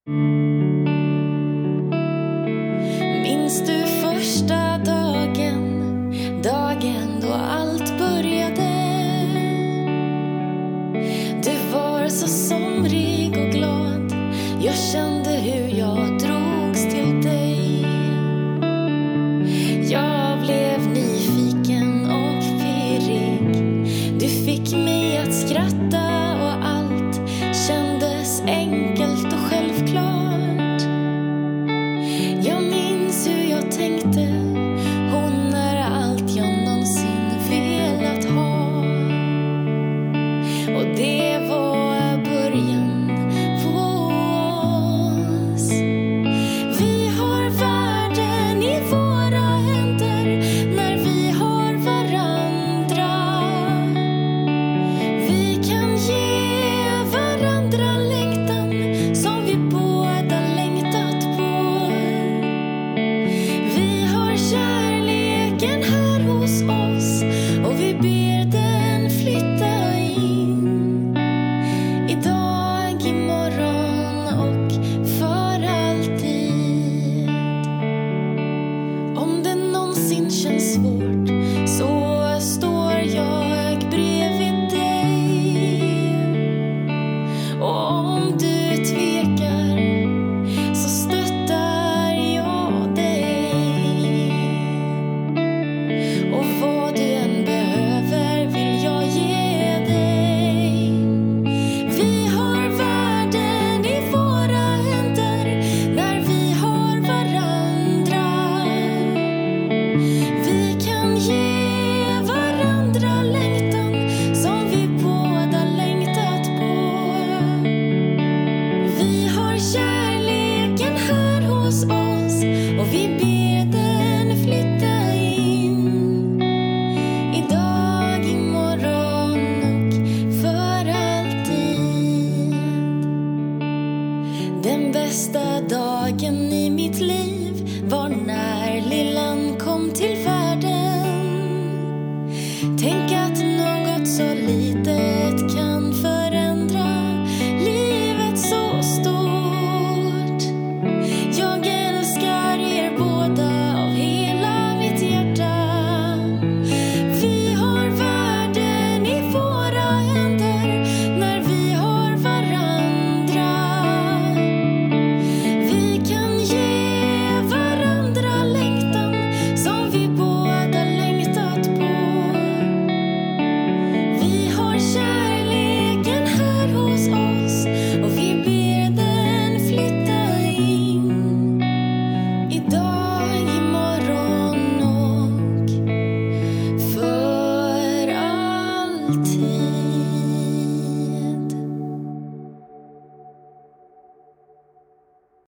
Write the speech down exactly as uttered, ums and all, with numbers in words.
Minns du första dagen, dagen då allt började? Du var så somrig och glad, jag kände hur jag drogs till dig. Jag blev nyfiken och pirrig, du fick mig att skratta och allt kändes enkelt och självklart. Jag minns hur jag tänkte, hon är allt jag någonsin velat ha. Och det var början på oss. Vi har världen i våra händer när vi har varandra. Vi kan ge varandra längtan som vi båda längtat på. Vi har kärleken här hos oss och vi ber den flytta in. Idag, imorgon och för alltid. Om det någonsin känns svårt så står jag bredvid dig. Och om du tvekar så stöttar jag dig. Och vad du än behöver vill jag ge dig. Vi har världen i våra händer när vi har varandra. Vi kan ge varandra längtan som vi båda längtat på. Vi har kärleken här hos oss och vi ber den flytta in. Idag, imorgon och för alltid. Den bästa dagen i mitt liv var när lillan kom till